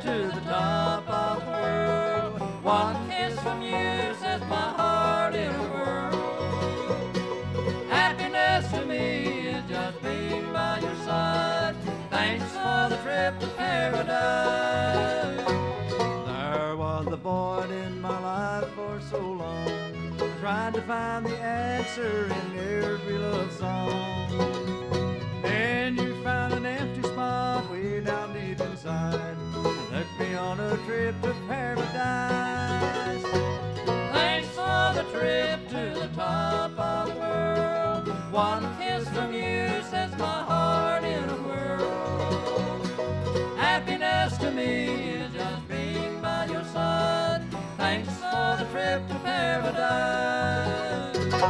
to the top of the world. One kiss from you sets my heart in a whirl. Happiness to me is just being by your side. Thanks for the trip to paradise. There was the void in my life for so long, trying to find the answer in every love song. Then you found an empty spot way down deep inside and took me on a trip to paradise. Thanks for the trip to the top of the world. One kiss from you sets my heart in a whirl. Happiness to me is just being by your side. Thanks for the trip to paradise.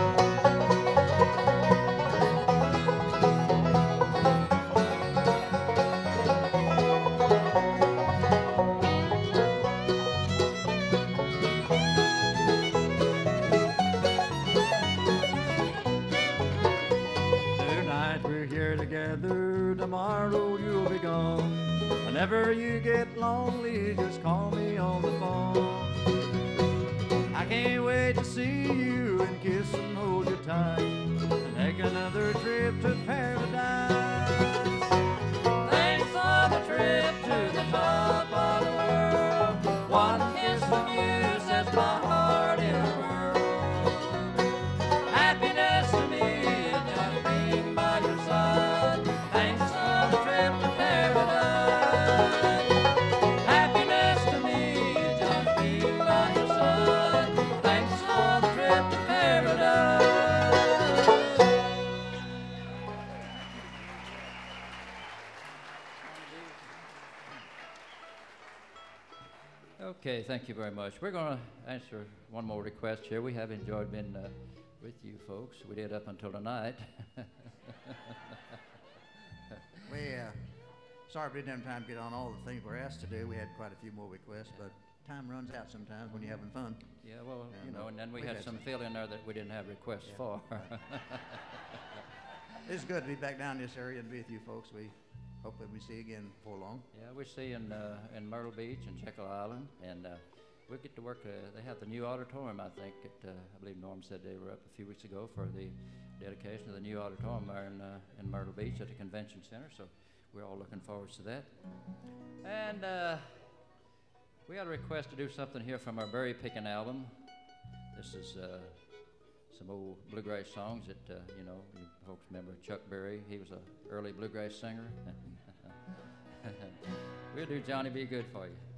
Tonight we're here together, tomorrow you'll be gone. Whenever you get lonely, just call me on the phone. I can't wait to see you and kiss and hold you tight and take another trip to paradise. Thanks for the trip to the top of the world. One kiss from you sets my heart in a whirl. Happiness to me is just being by your side. Thanks for the trip to paradise. Happiness to me is just being by your side. Thanks for the trip to paradise. Okay, thank you very much. We're going to answer one more request here. We have enjoyed being with you folks. We did up until tonight. Sorry we didn't have time to get on all the things we're asked to do. We had quite a few more requests, but time runs out sometimes when you're having fun. Yeah, well, And, and then we we've had had some some. feeling there that we didn't have requests Yeah. for. It's good to be back down this area and be with you folks. We hope that we see you again before long. Yeah, we see in Myrtle Beach and Jekyll Island, and we get to work. They have the new auditorium, I think. I believe Norm said they were up a few weeks ago for the dedication of the new auditorium there in Myrtle Beach at the convention center. So we're all looking forward to that. And we had a request to do something here from our berry picking album. This is some old bluegrass songs that you folks remember Chuck Berry. He was an early bluegrass singer. We'll do Johnny Be Good for you.